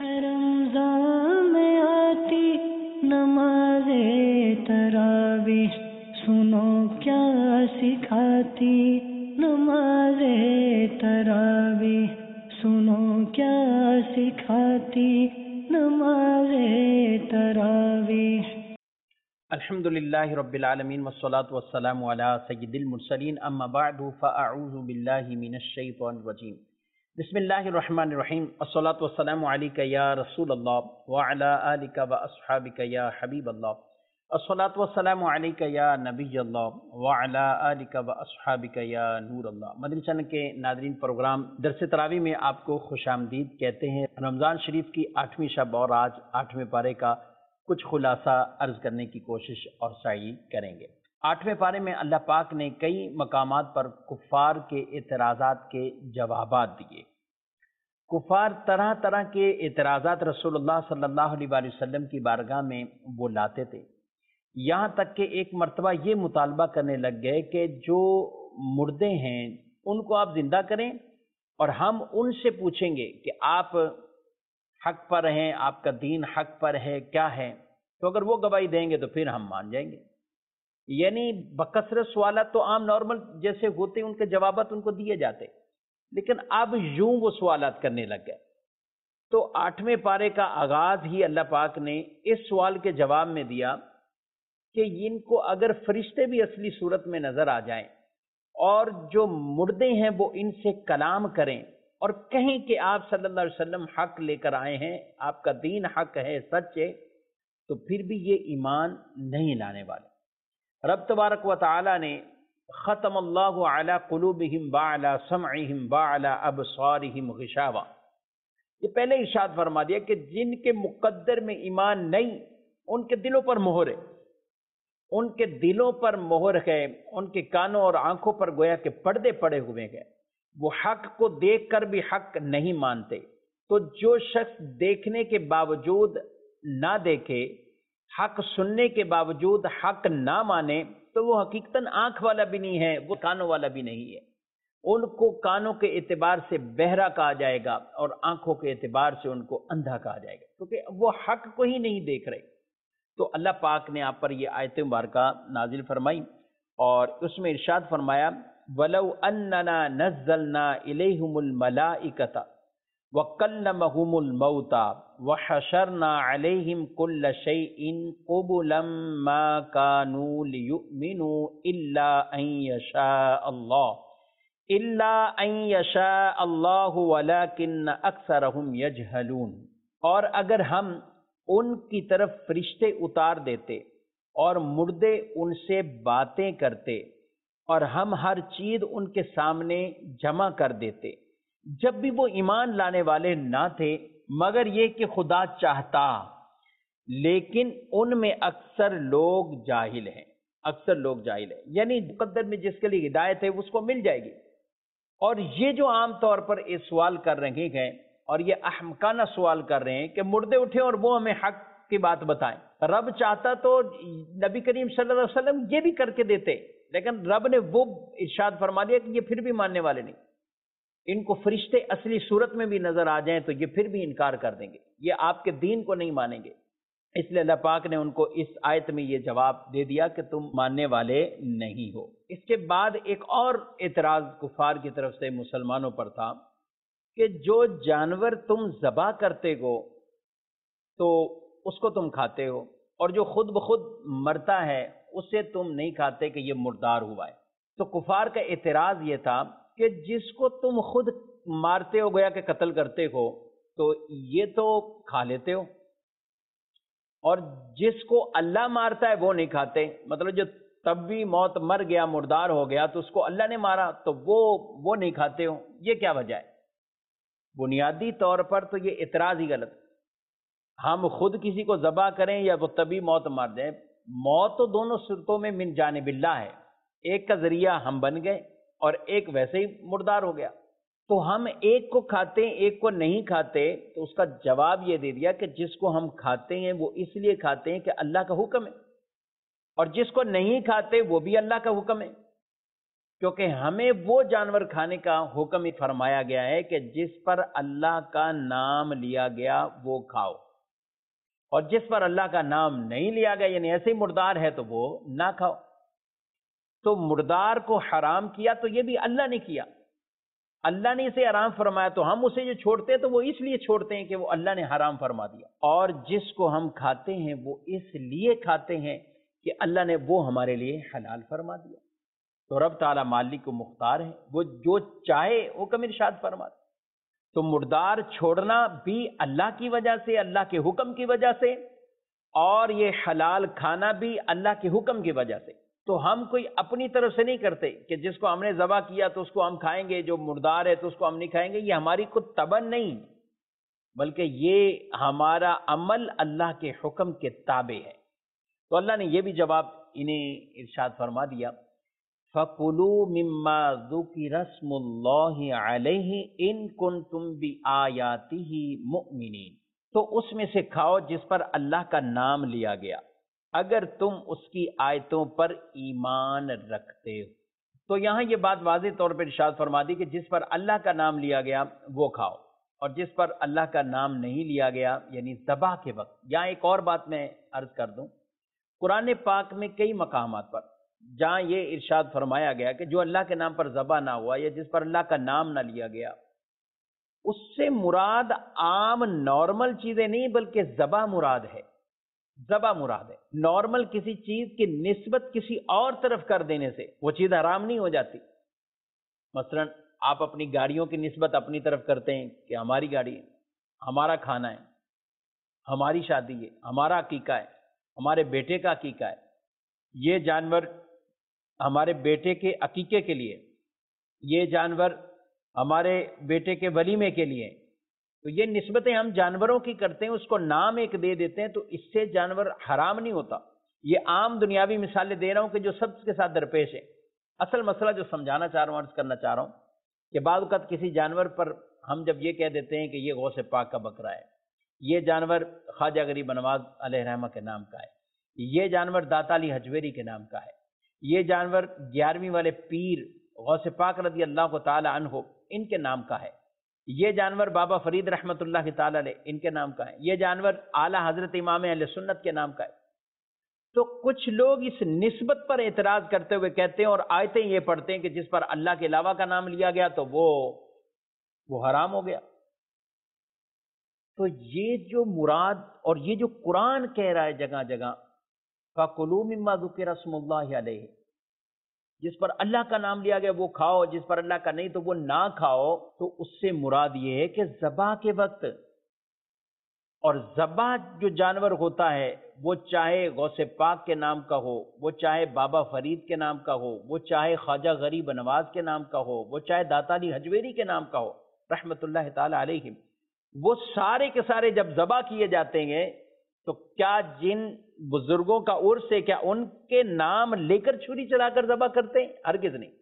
رمضان میں آتی نماز تراویح، سنو کیا سکھاتی نماز تراویح، سنو کیا سکھاتی نماز تراویح۔ الحمدللہ رب العالمین والصلاة والسلام علی سید المرسلین، اما بعد فاعوذ باللہ من الشیطان الرجیم۔ بسم اللہ الرحمن الرحیم، الصلاة والسلام علیک یا رسول اللہ وعلی آلک واصحابک یا حبیب اللہ، الصلاة والسلام علیک یا نبی اللہ وعلی آلک واصحابک یا نور اللہ۔ مدنی چینل کے ناظرین، پروگرام درس تراویح میں آپ کو خوش آمدید کہتے ہیں۔ رمضان شریف کی 8ویں شب اور آج 8ویں پارے کا کچھ خلاصہ عرض کرنے کی کوشش اور سعی کریں گے۔ 8ویں پارے میں اللہ پاک نے کئی مقامات پر کفار کے اعتراضات کے جوابات دیے۔ کفار طرح طرح کے اعتراضات رسول اللہ صلی اللہ علیہ وآلہ وسلم کی بارگاہ میں وہ لاتے تھے، یہاں تک کہ ایک مرتبہ یہ مطالبہ کرنے لگ گئے کہ جو مردے ہیں ان کو آپ زندہ کریں اور ہم ان سے پوچھیں گے کہ آپ حق پر ہیں، آپ کا دین حق پر ہے، کیا ہے، تو اگر وہ گواہی دیں گے تو پھر ہم مان جائیں گے۔ یعنی بکثرت سوالات تو عام نارمل جیسے ہوتے ان کے جوابات ان کو دیے جاتے، لیکن اب یوں وہ سوالات کرنے لگ گئے۔ تو 8ویں پارے کا آغاز ہی اللہ پاک نے اس سوال کے جواب میں دیا کہ ان کو اگر فرشتے بھی اصلی صورت میں نظر آ جائیں اور جو مردے ہیں وہ ان سے کلام کریں اور کہیں کہ آپ صلی اللہ علیہ وسلم حق لے کر آئے ہیں، آپ کا دین حق ہے، سچ ہے، تو پھر بھی یہ ایمان نہیں لانے والے۔ رب تبارک و تعالی نے ختم اللہ علی قلوبہم وعلی سمعہم وعلی ابصارہم غشاوہ، یہ پہلے ارشاد فرما دیا کہ جن کے مقدر میں ایمان نہیں ان کے دلوں پر مہر ہے، ان کے دلوں پر مہر ہے، ان کے کانوں اور آنکھوں پر گویا کہ پردے پڑے ہوئے ہیں، وہ حق کو دیکھ کر بھی حق نہیں مانتے۔ تو جو شخص دیکھنے کے باوجود نہ دیکھے، حق سننے کے باوجود حق نہ مانے، تو وہ حقیقتاً آنکھ والا بھی نہیں ہے، وہ کانوں والا بھی نہیں ہے۔ ان کو کانوں کے اعتبار سے بہرا کہا جائے گا اور آنکھوں کے اعتبار سے ان کو اندھا کہا جائے گا، کیونکہ وہ حق کو ہی نہیں دیکھ رہے۔ تو اللہ پاک نے آپ پر یہ آیت مبارکہ نازل فرمائی اور اس میں ارشاد فرمایا وَلَوْ أَنَّنَا نَزَّلْنَا إِلَيْهِمُ الْمَلَائِكَةَ وَكَلَّمَهُمُ الْمَوْتَى وَحَشَرْنَا عَلَيْهِمْ كُلَّ شَيْءٍ قُبُلًا مَا كَانُوا لِيُؤْمِنُوا إِلَّا أَن يَشَاءَ اللَّهُ وَلَكِنَّ أَكْثَرَهُمْ يَجْهَلُونَ۔ اور اگر ہم ان کی طرف فرشتے اتار دیتے اور مردے ان سے باتیں کرتے اور ہم ہر چیز ان کے سامنے جمع کر دیتے، جب بھی وہ ایمان لانے والے نہ تھے مگر یہ کہ خدا چاہتا، لیکن ان میں اکثر لوگ جاہل ہیں، اکثر لوگ جاہل ہیں، یعنی مقدر میں جس کے لیے ہدایت ہے اس کو مل جائے گی۔ اور یہ جو عام طور پر اس سوال کر رہے ہیں اور یہ احمقانہ سوال کر رہے ہیں کہ مردے اٹھے اور وہ ہمیں حق کی بات بتائیں، رب چاہتا تو نبی کریم صلی اللہ علیہ وسلم یہ بھی کر کے دیتے، لیکن رب نے وہ ارشاد فرما دیا کہ یہ پھر بھی ماننے والے نہیں، ان کو فرشتے اصلی صورت میں بھی نظر آ جائیں تو یہ پھر بھی انکار کر دیں گے، یہ آپ کے دین کو نہیں مانیں گے۔ اس لیے اللہ پاک نے ان کو اس آیت میں یہ جواب دے دیا کہ تم ماننے والے نہیں ہو۔ اس کے بعد ایک اور اعتراض کفار کی طرف سے مسلمانوں پر تھا کہ جو جانور تم ذبح کرتے ہو تو اس کو تم کھاتے ہو، اور جو خود بخود مرتا ہے اسے تم نہیں کھاتے کہ یہ مردار ہوا ہے۔ تو کفار کا اعتراض یہ تھا کہ جس کو تم خود مارتے ہو، گویا کہ قتل کرتے ہو، تو یہ تو کھا لیتے ہو، اور جس کو اللہ مارتا ہے وہ نہیں کھاتے، مطلب جو تب بھی موت مر گیا، مردار ہو گیا، تو اس کو اللہ نے مارا تو وہ نہیں کھاتے ہو، یہ کیا وجہ ہے؟ بنیادی طور پر تو یہ اعتراض ہی غلط ہے۔ ہم خود کسی کو ذبح کریں یا وہ طبی موت مار دیں، موت تو دونوں صورتوں میں من جانب اللہ ہے، ایک کا ذریعہ ہم بن گئے اور ایک ویسے ہی مردار ہو گیا، تو ہم ایک کو کھاتے ہیں ایک کو نہیں کھاتے، تو اس کا جواب یہ دے دیا کہ جس کو ہم کھاتے ہیں وہ اس لیے کھاتے ہیں کہ اللہ کا حکم ہے، اور جس کو نہیں کھاتے وہ بھی اللہ کا حکم ہے۔ کیونکہ ہمیں وہ جانور کھانے کا حکم ہی فرمایا گیا ہے کہ جس پر اللہ کا نام لیا گیا وہ کھاؤ، اور جس پر اللہ کا نام نہیں لیا گیا یعنی ایسے ہی مردار ہے تو وہ نہ کھاؤ۔ تو مردار کو حرام کیا تو یہ بھی اللہ نے کیا، اللہ نے اسے حرام فرمایا، تو ہم اسے جو چھوڑتے ہیں تو وہ اس لیے چھوڑتے ہیں کہ وہ اللہ نے حرام فرما دیا، اور جس کو ہم کھاتے ہیں وہ اس لیے کھاتے ہیں کہ اللہ نے وہ ہمارے لیے حلال فرما دیا۔ تو رب تعالیٰ مالک و مختار ہے، وہ جو چاہے حکم ارشاد فرما دے۔ تو مردار چھوڑنا بھی اللہ کی وجہ سے، اللہ کے حکم کی وجہ سے، اور یہ حلال کھانا بھی اللہ کے حکم کی وجہ سے۔ تو ہم کوئی اپنی طرف سے نہیں کرتے کہ جس کو ہم نے ذبح کیا تو اس کو ہم کھائیں گے، جو مردار ہے تو اس کو ہم نہیں کھائیں گے، یہ ہماری خود تبن نہیں، بلکہ یہ ہمارا عمل اللہ کے حکم کے تابع ہے۔ تو اللہ نے یہ بھی جواب انہیں ارشاد فرما دیا، فَكُلُوا مِمَّا ذُكِرَ اسْمُ اللَّهِ عَلَيْهِ إِن كُنتُم بِآيَاتِهِ مُؤْمِنِينَ، تو اس میں سے کھاؤ جس پر اللہ کا نام لیا گیا، اگر تم اس کی آیتوں پر ایمان رکھتے ہو۔ تو یہاں یہ بات واضح طور پر ارشاد فرما دی کہ جس پر اللہ کا نام لیا گیا وہ کھاؤ، اور جس پر اللہ کا نام نہیں لیا گیا یعنی ذبح کے وقت۔ یہاں ایک اور بات میں عرض کر دوں، قرآن پاک میں کئی مقامات پر جہاں یہ ارشاد فرمایا گیا کہ جو اللہ کے نام پر ذبح نہ ہوا یا جس پر اللہ کا نام نہ لیا گیا، اس سے مراد عام نارمل چیزیں نہیں بلکہ ذبح مراد ہے، ذبح مراد ہے۔ نارمل کسی چیز کی نسبت کسی اور طرف کر دینے سے وہ چیز حرام نہیں ہو جاتی۔ مثلا آپ اپنی گاڑیوں کی نسبت اپنی طرف کرتے ہیں کہ ہماری گاڑی ہے، ہمارا کھانا ہے، ہماری شادی ہے، ہمارا عقیقہ ہے، ہمارے بیٹے کا عقیقہ ہے، یہ جانور ہمارے بیٹے کے عقیقے کے لیے، یہ جانور ہمارے بیٹے کے ولیمے کے لیے، تو یہ نسبتیں ہم جانوروں کی کرتے ہیں، اس کو نام ایک دے دیتے ہیں، تو اس سے جانور حرام نہیں ہوتا۔ یہ عام دنیاوی مثالیں دے رہا ہوں کہ جو سب کے ساتھ درپیش ہے۔ اصل مسئلہ جو سمجھانا چاہ رہا ہوں، عرض کرنا چاہ رہا ہوں کہ بعض اوقات کسی جانور پر ہم جب یہ کہہ دیتے ہیں کہ یہ غوث پاک کا بکرا ہے، یہ جانور خواجہ غریب نواز علیہ رحمہ کے نام کا ہے، یہ جانور داتا علی حجویری کے نام کا ہے، یہ جانور 11ویں والے پیر غوث پاک رضی اللہ تعالی عنہ ان کے نام کا ہے، یہ جانور بابا فرید رحمۃ اللہ تعالی علیہ ان کے نام کا ہے، یہ جانور اعلیٰ حضرت امام اہل سنت کے نام کا ہے۔ تو کچھ لوگ اس نسبت پر اعتراض کرتے ہوئے کہتے ہیں اور آیتیں یہ پڑھتے ہیں کہ جس پر اللہ کے علاوہ کا نام لیا گیا تو وہ حرام ہو گیا۔ تو یہ جو مراد اور یہ جو قرآن کہہ رہا ہے جگہ جگہ فَكُلُوا مِمَّا ذُكِرَ اسْمُ اللَّهِ عَلَيْهِ، جس پر اللہ کا نام لیا گیا وہ کھاؤ، جس پر اللہ کا نہیں تو وہ نہ کھاؤ، تو اس سے مراد یہ ہے کہ ذبح کے وقت، اور ذبح جو جانور ہوتا ہے وہ چاہے غوث پاک کے نام کا ہو، وہ چاہے بابا فرید کے نام کا ہو، وہ چاہے خواجہ غریب نواز کے نام کا ہو، وہ چاہے داتا علی حجویری کے نام کا ہو رحمت اللہ تعالی علیہ، وہ سارے کے سارے جب ذبح کیے جاتے ہیں تو کیا جن بزرگوں کا عرس ہے کیا ان کے نام لے کر چھری چلا کر ذبح کرتے ہیں؟ ہرگز نہیں،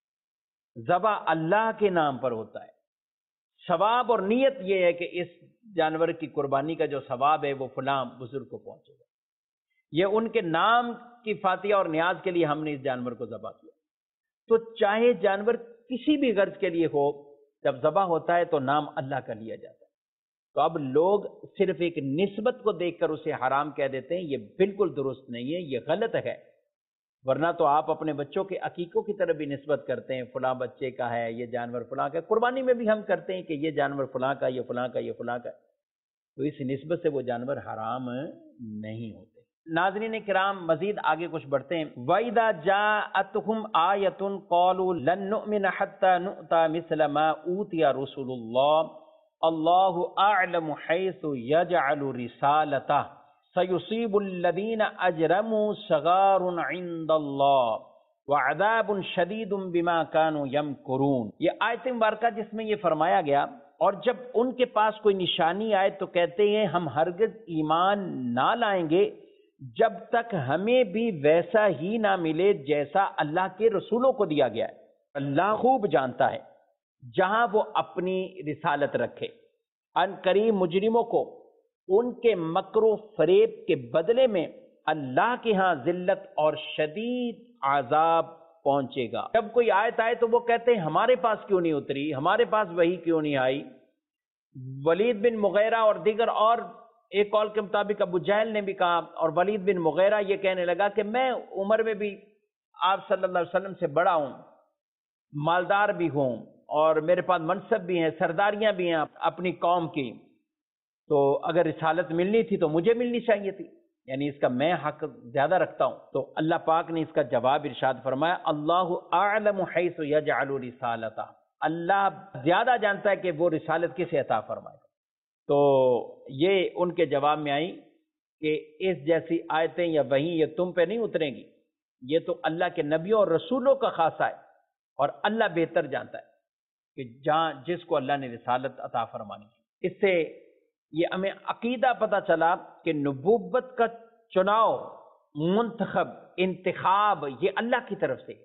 ذبح اللہ کے نام پر ہوتا ہے۔ ثواب اور نیت یہ ہے کہ اس جانور کی قربانی کا جو ثواب ہے وہ فلاں بزرگ کو پہنچے گا، یہ ان کے نام کی فاتحہ اور نیاز کے لیے ہم نے اس جانور کو ذبح کیا۔ تو چاہے جانور کسی بھی غرض کے لیے ہو، جب ذبح ہوتا ہے تو نام اللہ کا لیا جاتا ہے۔ تو اب لوگ صرف ایک نسبت کو دیکھ کر اسے حرام کہہ دیتے ہیں، یہ بالکل درست نہیں ہے، یہ غلط ہے۔ ورنہ تو آپ اپنے بچوں کے عقیقوں کی طرف بھی نسبت کرتے ہیں، فلاں بچے کا ہے، یہ جانور فلاں کا ہے، قربانی میں بھی ہم کرتے ہیں کہ یہ جانور فلاں کا، یہ فلاں کا، یہ فلاں کا، تو اس نسبت سے وہ جانور حرام نہیں ہوتے۔ ناظرین کرام، مزید آگے کچھ بڑھتے ہیں۔ وَإِذَا جَاءَتْهُمْ آيَةٌ قَالُوا لَن نُؤْمِنَ حَتَّى نُؤْتَى مِثْلَ مَا أُوتِيَ رُسُلُ اللَّهِ اللَّهُ أَعْلَمُ حَيْثُ يَجْعَلُ رِسَالَتَهُ سَيُصِيبُ الَّذِينَ أَجْرَمُوا صِغَارٌ عِندَ اللَّهِ وَعَذَابٌ شَدِيدٌ بِمَا كَانُوا يَمْكُرُونَ۔ یہ آیت مبارکہ جس میں یہ فرمایا گیا، اور جب ان کے پاس کوئی نشانی آئے تو کہتے ہیں ہم ہرگز ایمان نہ لائیں گے جب تک ہمیں بھی ویسا ہی نہ ملے جیسا اللہ کے رسولوں کو دیا گیا ہے۔ اللہ خوب جانتا ہے جہاں وہ اپنی رسالت رکھے۔ ان قریب مجرموں کو ان کے مکر و فریب کے بدلے میں اللہ کے ہاں ذلت اور شدید عذاب پہنچے گا۔ جب کوئی آیت آئے تو وہ کہتے ہیں ہمارے پاس کیوں نہیں اتری، ہمارے پاس وحی کیوں نہیں آئی۔ ولید بن مغیرہ اور دیگر، اور ایک قول کے مطابق ابو جہل نے بھی کہا، اور ولید بن مغیرہ یہ کہنے لگا کہ میں عمر میں بھی آپ صلی اللہ علیہ وسلم سے بڑا ہوں، مالدار بھی ہوں، اور میرے پاس منصب بھی ہیں، سرداریاں بھی ہیں اپنی قوم کی، تو اگر رسالت ملنی تھی تو مجھے ملنی چاہیے تھی، یعنی اس کا میں حق زیادہ رکھتا ہوں۔ تو اللہ پاک نے اس کا جواب ارشاد فرمایا، اللہ اعلم حیث یجعل رسالتہ، اللہ زیادہ جانتا ہے کہ وہ رسالت کسے عطا فرمائے۔ تو یہ ان کے جواب میں آئی کہ اس جیسی آیتیں یا وحی یہ تم پہ نہیں اتریں گی، یہ تو اللہ کے نبیوں اور رسولوں کا خاصہ ہے، اور اللہ بہتر جانتا ہے کہ جس کو اللہ نے رسالت عطا فرمانی ہے۔ اس سے یہ ہمیں عقیدہ پتہ چلا کہ نبوت کا چناؤ، منتخب، انتخاب یہ اللہ کی طرف سے،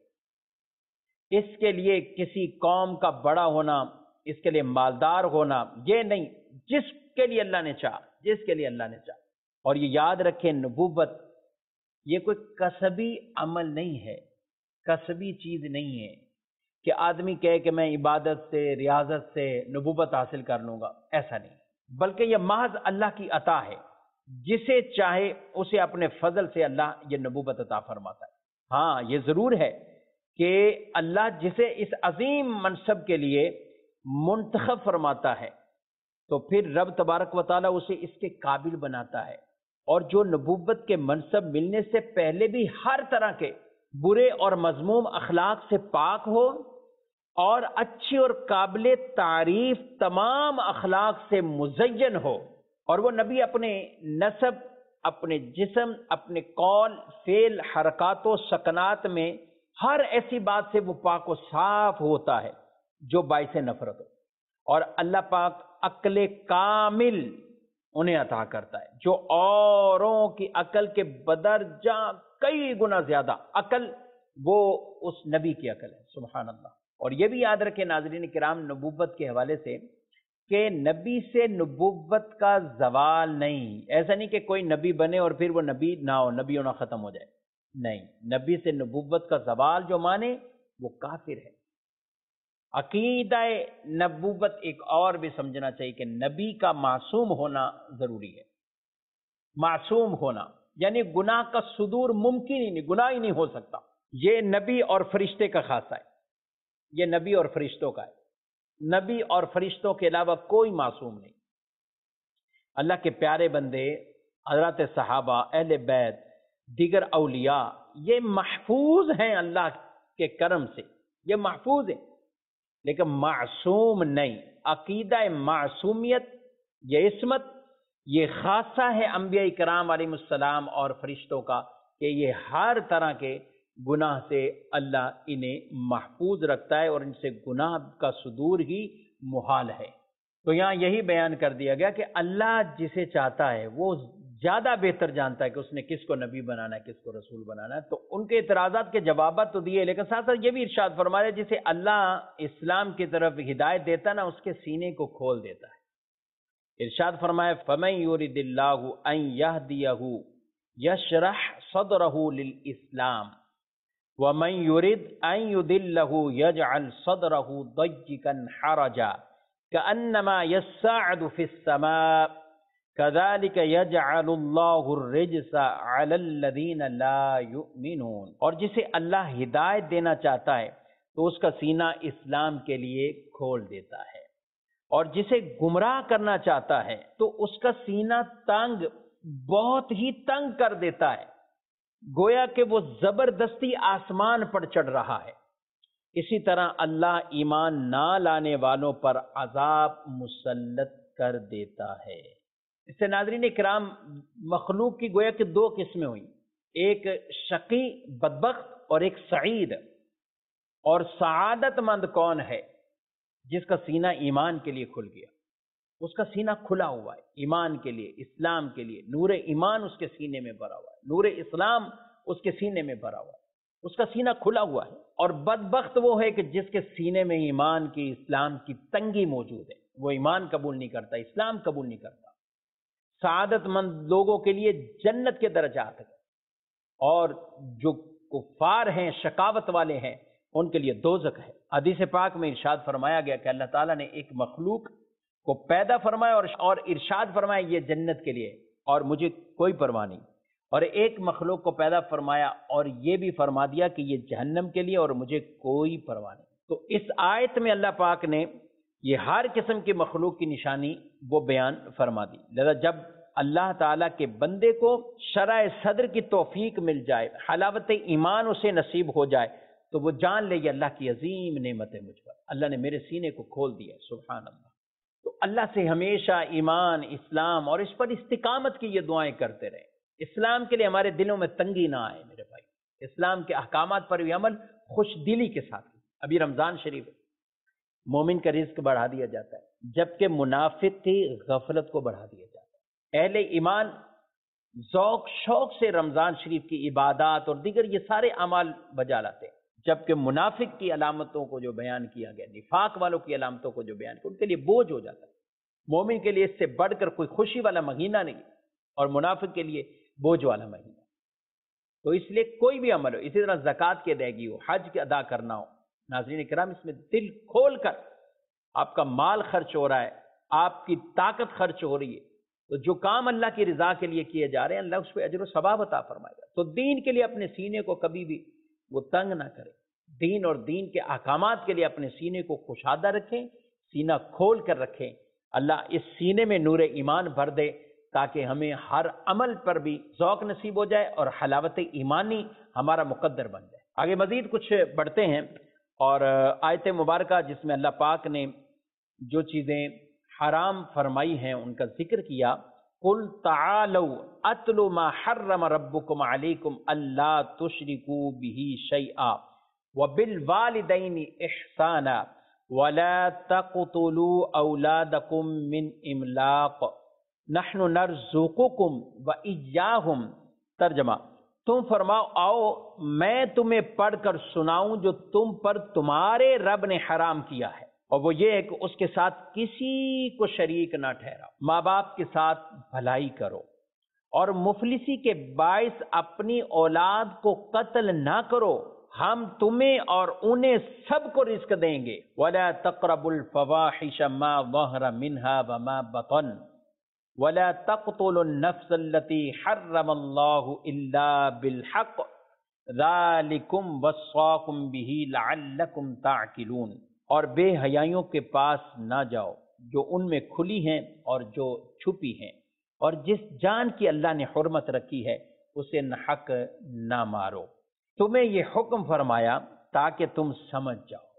اس کے لیے کسی قوم کا بڑا ہونا، اس کے لیے مالدار ہونا یہ نہیں، جس کے لیے اللہ نے چاہا، جس کے لیے اللہ نے چاہا۔ اور یہ یاد رکھیں، نبوت یہ کوئی کسبی عمل نہیں ہے، کسبی چیز نہیں ہے کہ آدمی کہے کہ میں عبادت سے، ریاضت سے نبوت حاصل کر لوں گا، ایسا نہیں، بلکہ یہ محض اللہ کی عطا ہے، جسے چاہے اسے اپنے فضل سے اللہ یہ نبوت عطا فرماتا ہے۔ ہاں یہ ضرور ہے کہ اللہ جسے اس عظیم منصب کے لیے منتخب فرماتا ہے تو پھر رب تبارک و تعالیٰ اسے اس کے قابل بناتا ہے، اور جو نبوت کے منصب ملنے سے پہلے بھی ہر طرح کے برے اور مذموم اخلاق سے پاک ہو، اور اچھی اور قابل تعریف تمام اخلاق سے مزین ہو، اور وہ نبی اپنے نسب، اپنے جسم، اپنے قول، فعل، حرکات و سکنات میں ہر ایسی بات سے وہ پاک و صاف ہوتا ہے جو باعث نفرت ہو، اور اللہ پاک عقل کامل انہیں عطا کرتا ہے، جو اوروں کی عقل کے بدرجہ کئی گنا زیادہ عقل وہ اس نبی کی عقل ہے، سبحان اللہ۔ اور یہ بھی یاد رکھیں ناظرین کرام نبوت کے حوالے سے کہ نبی سے نبوت کا زوال نہیں، ایسا نہیں کہ کوئی نبی بنے اور پھر وہ نبی نہ ہو، نبی ہونا ختم ہو جائے، نہیں، نبی سے نبوت کا زوال جو مانے وہ کافر ہے۔ عقیدہ نبوت ایک اور بھی سمجھنا چاہیے کہ نبی کا معصوم ہونا ضروری ہے۔ معصوم ہونا یعنی گناہ کا صدور ممکن ہی نہیں، گناہ ہی نہیں ہو سکتا، یہ نبی اور فرشتے کا خاصہ ہے، یہ نبی اور فرشتوں کا ہے، نبی اور فرشتوں کے علاوہ کوئی معصوم نہیں۔ اللہ کے پیارے بندے، حضرات صحابہ، اہل بیت، دیگر اولیاء یہ محفوظ ہیں اللہ کے کرم سے، یہ محفوظ ہیں، لیکن معصوم نہیں۔ عقیدہ معصومیت، یہ عصمت، یہ خاصہ ہے انبیاء کرام علیہ السلام اور فرشتوں کا کہ یہ ہر طرح کے گناہ سے اللہ انہیں محفوظ رکھتا ہے، اور ان سے گناہ کا صدور ہی محال ہے۔ تو یہاں یہی بیان کر دیا گیا کہ اللہ جسے چاہتا ہے وہ زیادہ بہتر جانتا ہے کہ اس نے کس کو نبی بنانا ہے، کس کو رسول بنانا ہے۔ تو ان کے اعتراضات کے جوابات تو دیے، لیکن ساتھ ساتھ یہ بھی ارشاد فرمایا جسے اللہ اسلام کی طرف ہدایت دیتا نا، اس کے سینے کو کھول دیتا ہے۔ ارشاد فرمایا فَمَن يُرِدِ اللَّهُ أَن يَهْدِيَهُ يَشْرَحْ صَدْرَهُ لِلْإِسْلَامِ وَمَن يُرِدْ أَن يُضِلَّهُ يَجْعَلْ صَدْرَهُ ضَيِّقًا حَرَجًا كَأَنَّمَا يَصَّعَّدُ فِي السَّمَاءِ كَذَلِكَ يَجْعَلُ اللَّهُ الرِّجْسَ عَلَى الَّذِينَ لَا يُؤْمِنُونَ۔ اور جسے اللہ ہدایت دینا چاہتا ہے تو اس کا سینہ اسلام کے لیے کھول دیتا ہے، اور جسے گمراہ کرنا چاہتا ہے تو اس کا سینہ تنگ، بہت ہی تنگ کر دیتا ہے، گویا کہ وہ زبردستی آسمان پر چڑھ رہا ہے۔ اسی طرح اللہ ایمان نہ لانے والوں پر عذاب مسلط کر دیتا ہے۔ اس سے ناظرین کرام مخلوق کی گویا کہ دو قسمیں ہوئیں، ایک شقی بدبخت اور ایک سعید۔ اور سعادت مند کون ہے؟ جس کا سینہ ایمان کے لیے کھل گیا، اس کا سینہ کھلا ہوا ہے ایمان کے لیے، اسلام کے لیے، نور ایمان اس کے سینے میں بھرا ہوا ہے، نور اسلام اس کے سینے میں بھرا ہوا ہے، اس کا سینہ کھلا ہوا ہے۔ اور بدبخت وہ ہے کہ جس کے سینے میں ایمان کی، اسلام کی تنگی موجود ہے، وہ ایمان قبول نہیں کرتا، اسلام قبول نہیں کرتا۔ سعادت مند لوگوں کے لیے جنت کے درجات ہیں، اور جو کفار ہیں، شقاوت والے ہیں، ان کے لیے دوزخ ہے۔ حدیث پاک میں ارشاد فرمایا گیا کہ اللہ تعالیٰ نے ایک مخلوق کو پیدا فرمایا اور ارشاد فرمایا یہ جنت کے لیے اور مجھے کوئی پرواہ نہیں، اور ایک مخلوق کو پیدا فرمایا اور یہ بھی فرما دیا کہ یہ جہنم کے لیے اور مجھے کوئی پرواہ نہیں۔ تو اس آیت میں اللہ پاک نے یہ ہر قسم کی مخلوق کی نشانی وہ بیان فرما دی۔ لہذا جب اللہ تعالیٰ کے بندے کو شرح صدر کی توفیق مل جائے، حلاوت ایمان اسے نصیب ہو جائے، تو وہ جان لے یہ اللہ کی عظیم نعمت ہے مجھ پر، اللہ نے میرے سینے کو کھول دیا، سبحان اللہ۔ تو اللہ سے ہمیشہ ایمان، اسلام اور اس پر استقامت کی یہ دعائیں کرتے رہیں۔ اسلام کے لیے ہمارے دلوں میں تنگی نہ آئے میرے بھائی، اسلام کے احکامات پر بھی عمل خوش دلی کے ساتھ۔ ابھی رمضان شریف ہے، مومن کا رزق بڑھا دیا جاتا ہے، جبکہ منافق کی غفلت کو بڑھا دیا جاتا ہے۔ اہل ایمان ذوق شوق سے رمضان شریف کی عبادات اور دیگر یہ سارے اعمال بجا لاتے ہیں، جبکہ منافق کی علامتوں کو جو بیان کیا گیا، نفاق والوں کی علامتوں کو جو بیان کیا، ان کے لیے بوجھ ہو جاتا ہے۔ مومن کے لیے اس سے بڑھ کر کوئی خوشی والا مہینہ نہیں، اور منافق کے لیے بوجھ والا مہینہ۔ تو اس لیے کوئی بھی عمل ہو، اسی طرح زکوٰۃ کی ادائیگی ہو، حج کے ادا کرنا ہو، ناظرین کرام اس میں دل کھول کر آپ کا مال خرچ ہو رہا ہے، آپ کی طاقت خرچ ہو رہی ہے، تو جو کام اللہ کی رضا کے لیے کیے جا رہے ہیں اللہ اس پہ اجر و ثواب عطا فرمائے گا۔ تو دین کے لیے اپنے سینے کو کبھی بھی وہ تنگ نہ کریں، دین اور دین کے احکامات کے لیے اپنے سینے کو کشادہ رکھیں، سینہ کھول کر رکھیں۔ اللہ اس سینے میں نور ایمان بھر دے تاکہ ہمیں ہر عمل پر بھی ذوق نصیب ہو جائے اور حلاوت ایمانی ہمارا مقدر بن جائے۔ آگے مزید کچھ بڑھتے ہیں، اور آیت مبارکہ جس میں اللہ پاک نے جو چیزیں حرام فرمائی ہیں ان کا ذکر کیا، قُلْ تَعَالَوْا أَتْلُ مَا حَرَّمَ رَبُّكُمْ عَلَيْكُمْ أَلَّا تُشْرِكُوا بِهِ شَيْئًا وَبِالْوَالِدَيْنِ إِحْسَانًا وَلَا تَقْتُلُوا أَوْلَادَكُمْ مِنْ إِمْلَاقٍ نَحْنُ نَرْزُقُكُمْ وَإِيَّاهُمْ۔ ترجمہ، تم فرماؤ آؤ میں تمہیں پڑھ کر سناؤں جو تم پر تمہارے رب نے حرام کیا ہے، اور وہ یہ ہے کہ اس کے ساتھ کسی کو شریک نہ ٹھہراؤ، ماں باپ کے ساتھ بھلائی کرو، اور مفلسی کے باعث اپنی اولاد کو قتل نہ کرو، ہم تمہیں اور انہیں سب کو رزق دیں گے۔ وَلَا تَقْرَبُوا الْفَوَاحِشَ مَا ظَهَرَ مِنْهَا وَمَا بَطَنَ وَلَا تَقْتُلُوا النَّفْسَ الَّتِي حَرَّمَ اللَّهُ إِلَّا بِالْحَقِّ ذَلِكُمْ وَصَّاكُمْ بِهِ لَعَلَّكُمْ تَعْقِلُونَ۔ اور بے حیائیوں کے پاس نہ جاؤ جو ان میں کھلی ہیں اور جو چھپی ہیں، اور جس جان کی اللہ نے حرمت رکھی ہے اسے ناحق نہ مارو۔ تمہیں یہ حکم فرمایا تاکہ تم سمجھ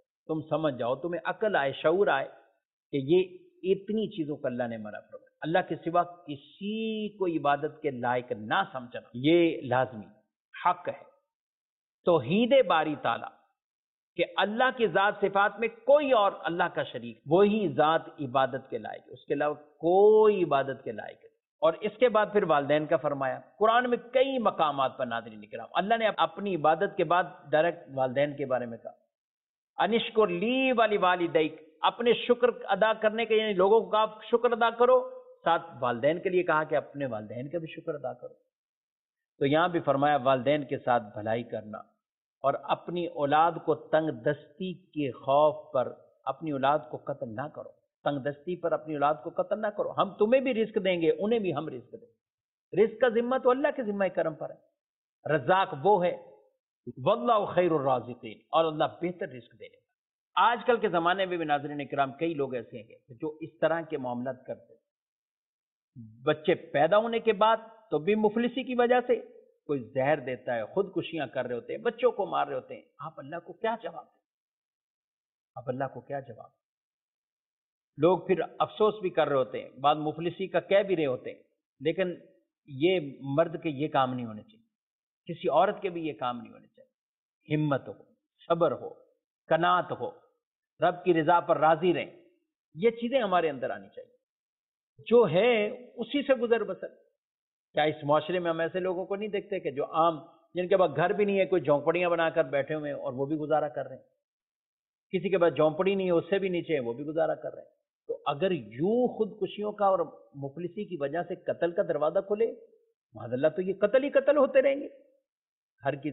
جاؤ، تمہیں عقل آئے، شعور آئے کہ یہ اتنی چیزوں کو اللہ نے منع فرمایا۔ اللہ کے سوا کسی کو عبادت کے لائق نہ سمجھنا یہ لازمی حق ہے۔ توحید باری تعالیٰ کہ اللہ کی ذات صفات میں کوئی اور اللہ کا شریک، وہی ذات عبادت کے لائق ہے، اس کے علاوہ کوئی عبادت کے لائق ہے۔ اور اس کے بعد پھر والدین کا فرمایا، قرآن میں کئی مقامات پر ناظرین کرام اللہ نے اپنی عبادت کے بعد ڈائریکٹ والدین کے بارے میں کہا، انشکر لی ولی والدیک، اپنے شکر ادا کرنے کے، یعنی لوگوں کا شکر ادا کرو، ساتھ والدین کے لیے کہا کہ اپنے والدین کا بھی شکر ادا کرو۔ تو یہاں بھی فرمایا والدین کے ساتھ بھلائی کرنا، اور اپنی اولاد کو تنگ دستی کے خوف پر اپنی اولاد کو قتل نہ کرو، تنگ دستی پر اپنی اولاد کو قتل نہ کرو، ہم تمہیں بھی رزق دیں گے انہیں بھی ہم رزق دیں گے۔ رزق کا ذمہ تو اللہ کے ذمہ کرم پر ہے، رزاق وہ ہے، واللہ خیر الرازقین، اور اللہ بہتر رزق دینے والا۔ آج کل کے زمانے میں بھی ناظرین کرام کئی لوگ ایسے ہیں جو اس طرح کے معاملات کرتے ہیں، بچے پیدا ہونے کے بعد تو بھی مفلسی کی وجہ سے کوئی زہر دیتا ہے، خودکشیاں کر رہے ہوتے ہیں، بچوں کو مار رہے ہوتے ہیں، آپ اللہ کو کیا جواب دیں؟ آپ اللہ کو کیا جواب دیں؟ لوگ پھر افسوس بھی کر رہے ہوتے ہیں، بعد مفلسی کا کہہ بھی رہے ہوتے ہیں، لیکن یہ مرد کے یہ کام نہیں ہونے چاہیے، کسی عورت کے بھی یہ کام نہیں ہونے چاہیے۔ ہمت ہو، صبر ہو، قناعت ہو، رب کی رضا پر راضی رہیں، یہ چیزیں ہمارے اندر آنی چاہیے۔ جو ہے اسی سے گزر بسر۔ کیا اس معاشرے میں ہم ایسے لوگوں کو نہیں دیکھتے کہ جو عام، جن کے پاس گھر بھی نہیں ہے، کوئی جھونپڑیاں بنا کر بیٹھے ہوئے ہیں اور وہ بھی گزارا کر رہے ہیں، کسی کے پاس جھونپڑی نہیں ہے اس سے بھی نیچے ہے وہ بھی گزارا کر رہے ہیں۔ تو اگر یوں خودکشیوں کا اور مفلسی کی وجہ سے قتل کا دروازہ کھلے، معاذ اللہ، تو یہ قتل ہی قتل ہوتے رہیں گے۔ گھر کی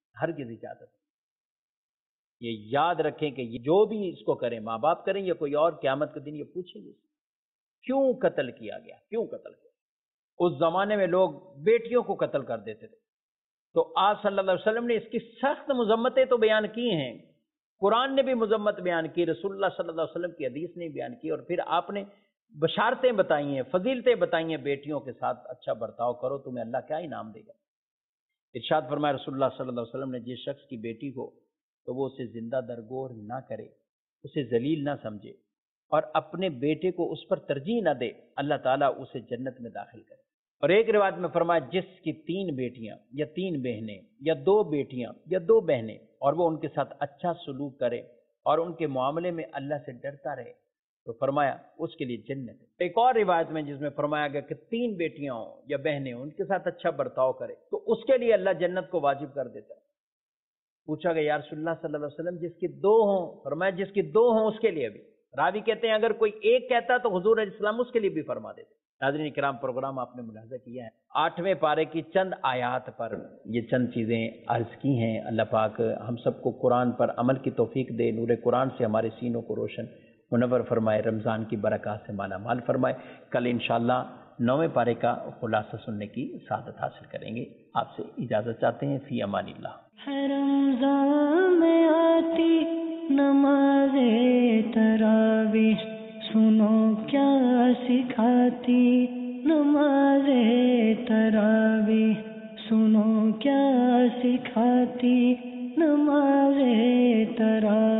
ہرگز اجازت نہیں۔ یہ یاد رکھیں کہ یہ جو بھی اس کو کریں، ماں باپ کریں یا کوئی اور، قیامت کے دن یہ پوچھیں گے کیوں قتل کیا گیا، کیوں قتل کیا۔ اس زمانے میں لوگ بیٹیوں کو قتل کر دیتے تھے، تو آپ صلی اللہ علیہ وسلم نے اس کی سخت مذمتیں تو بیان کی ہیں، قرآن نے بھی مذمت بیان کی، رسول اللہ صلی اللہ علیہ وسلم کی حدیث نے بیان کی، اور پھر آپ نے بشارتیں بتائی ہیں، فضیلتیں بتائی ہیں، بیٹیوں کے ساتھ اچھا برتاؤ کرو، تمہیں اللہ کیا انعام دے گا۔ ارشاد فرمایا رسول اللہ صلی اللہ علیہ وسلم نے، جس شخص کی بیٹی ہو تو وہ اسے زندہ درگور نہ کرے، اسے ذلیل نہ سمجھے، اور اپنے بیٹے کو اس پر ترجیح نہ دے، اللہ تعالیٰ اسے جنت میں داخل کرے۔ اور ایک روایت میں فرمایا، جس کی 3 بیٹیاں یا 3 بہنیں یا 2 بیٹیاں یا 2 بہنیں، اور وہ ان کے ساتھ اچھا سلوک کرے اور ان کے معاملے میں اللہ سے ڈرتا رہے، تو فرمایا اس کے لیے جنت ہے۔ ایک اور روایت میں جس میں فرمایا گیا کہ 3 بیٹیاں ہوں یا بہنیں ہوں، ان کے ساتھ اچھا برتاؤ کرے تو اس کے لیے اللہ جنت کو واجب کر دیتا ہے۔ پوچھا گیا یا رسول اللہ صلی اللہ علیہ وسلم جس کی 2 ہوں، فرمایا جس کی 2 ہوں اس کے لیے بھی۔ راوی کہتے ہیں اگر کوئی ایک کہتا تو حضور علیہ السلام اس کے لیے بھی فرما دیتے۔ ناظرین کرام، پروگرام آپ نے ملاحظہ کیا ہے، 8ویں پارے کی چند آیات پر یہ چند چیزیں عرض کی ہیں۔ اللہ پاک ہم سب کو قرآن پر عمل کی توفیق دے، نور قرآن سے ہمارے سینوں کو روشن منور فرمائے، رمضان کی برکات سے مالا مال فرمائے۔ کل انشاءاللہ 9ویں پارے کا خلاصہ سننے کی سعادت حاصل کریں گے۔ آپ سے اجازت چاہتے ہیں، فی امان اللہ۔ رمضان میں آتی نماز تراویح، سنو کیا سکھاتی نماز تراویح، سنو کیا سکھاتی نماز تراویح۔